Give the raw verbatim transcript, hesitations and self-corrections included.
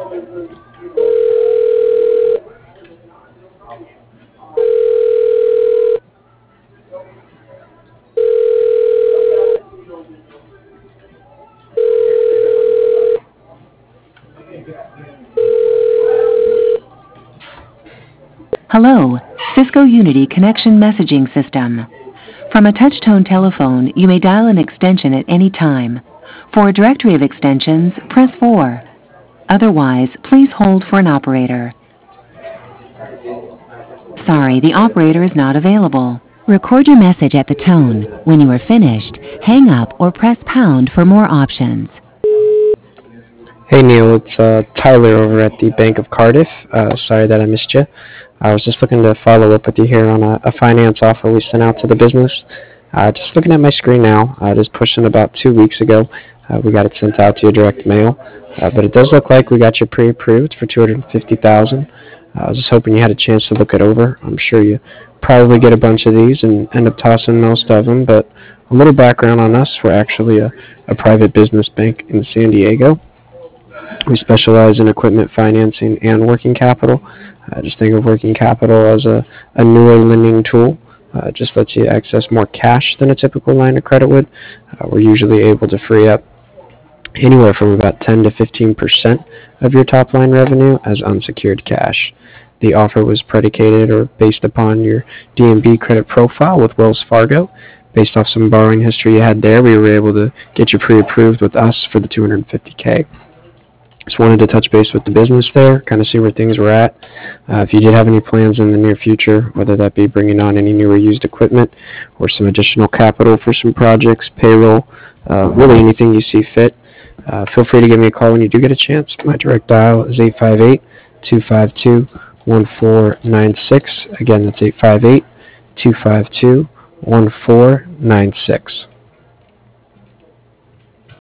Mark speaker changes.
Speaker 1: Hello, Cisco Unity Connection Messaging System. From a touch-tone telephone, you may dial an extension at any time. For a directory of extensions, press four. Otherwise, please hold for an operator. Sorry, the operator is not available. Record your message at the tone. When you are finished, hang up or press pound for more options.
Speaker 2: Hey Neil, it's uh, Tyler over at the Bank of Cardiff. Uh, sorry that I missed you. I was just looking to follow up with you here on a, a finance offer we sent out to the business. Uh, just looking at my screen now, uh, just pushing about two weeks ago. Uh, we got it sent out to your direct mail, uh, but it does look like we got you pre-approved for two hundred fifty thousand dollars. Uh, I was just hoping you had a chance to look it over. I'm sure you probably get a bunch of these and end up tossing most of them, but a little background on us. We're actually a, a private business bank in San Diego. We specialize in equipment financing and working capital. Uh, just think of working capital as a, a newer lending tool. Uh, just lets you access more cash than a typical line of credit would. Uh, we're usually able to free up anywhere from about ten to fifteen percent of your top line revenue as unsecured cash. The offer was predicated or based upon your D N B credit profile with Wells Fargo. Based off some borrowing history you had there, we were able to get you pre-approved with us for the two hundred fifty K. Just wanted to touch base with the business there, kind of see where things were at. Uh, if you did have any plans in the near future, whether that be bringing on any new or used equipment or some additional capital for some projects, payroll, uh, really anything you see fit, uh, feel free to give me a call when you do get a chance. My direct dial is eight five eight, two five two, one four nine six. Again, that's eight five eight, two five two, one four nine six.